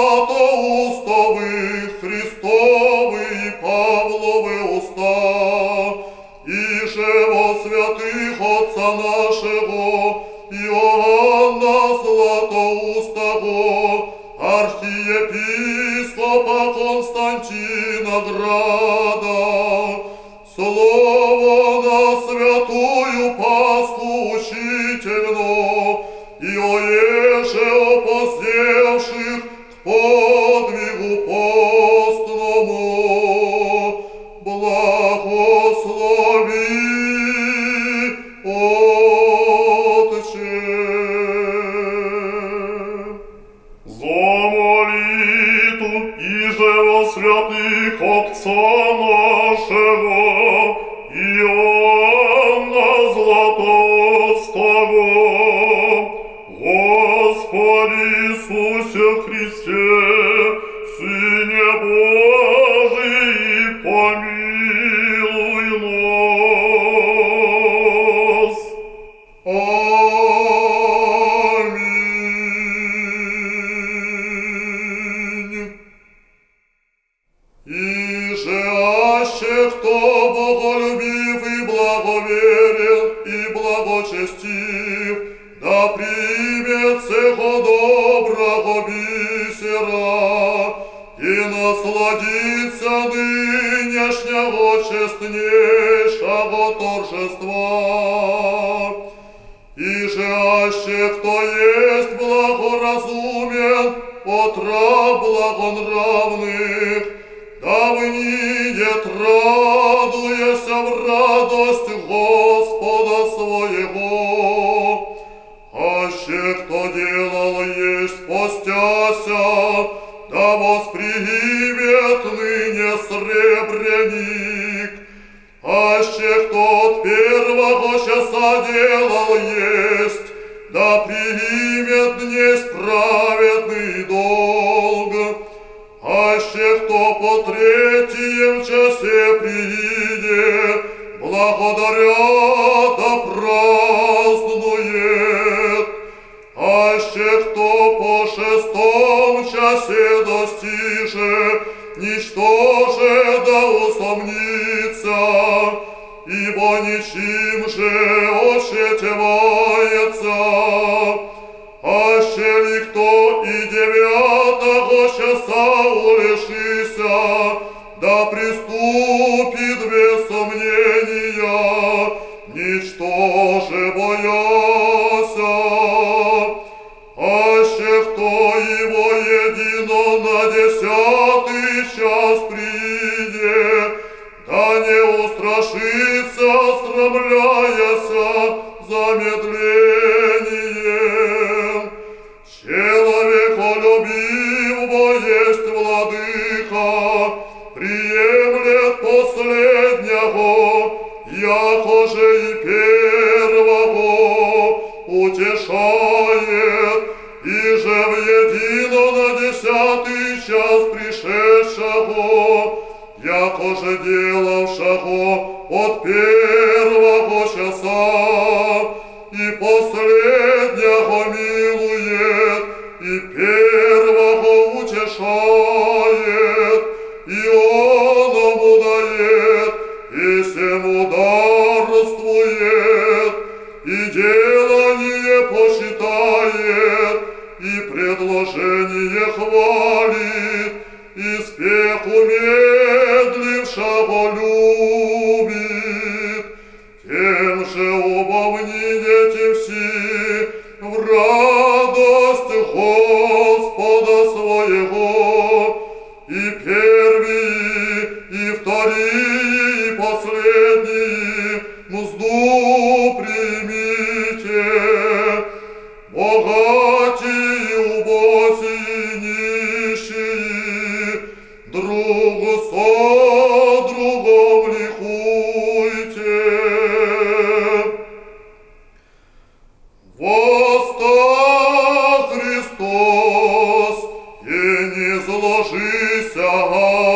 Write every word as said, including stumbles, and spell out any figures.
златоустовых Христовы и Павловы уста, иже во святых Отца нашего Иоанна Златоустого, архиепископа Константина Града, слово на святую Пасху учительно, и оеже опоздевших к подвигу постному, благослови, Отче. За молитву иже во святых Отца нашего Иоанна Златоустого, Господи Иисусе Христе, Сыне Божий, помилуй нас. Аминь. Иже аще кто боголюбив и благоверен и благочестив, да примет сего доброго бисера и насладится нынешнего честнейшего торжества. Иже аще кто есть благоразумен от раб благонравных, да внидет, радуяся в радость Господа своего. Аще кто делал есть постяся, да воспримет ныне сребреник. Аще кто от первого часа делал есть, да примет днесь праведный долг. Аще кто по третьем часе приидет, благодаря да празднует. Аще кто по шестом часе достиже, ничтоже да усомнится, ибо ничим же ощетевается. Аще ли кто и девятого часа улишися, да приступит без сомнения, ничтоже бояся. Аще кто его едино на десятый час приидет, да не устрашится, срамляяся замедлением. Человеколюбив, бо есть владыка, приемлет последнего, якоже и первого утешает, иже в едино на десятый час пришедшего, якоже делавшего от первого часа, и последнего милует, и первого утешает, и оному дает, и сему дарствует, и делание почитает, и предложение хвалит, и спех умедлившего любит. Тем же убавните все в радость Господа своего, и первые, и вторые, и последние мзду примите. Богатые, убогие, нищие, друг со другом ликуйте. Воста Христос, и не зложися,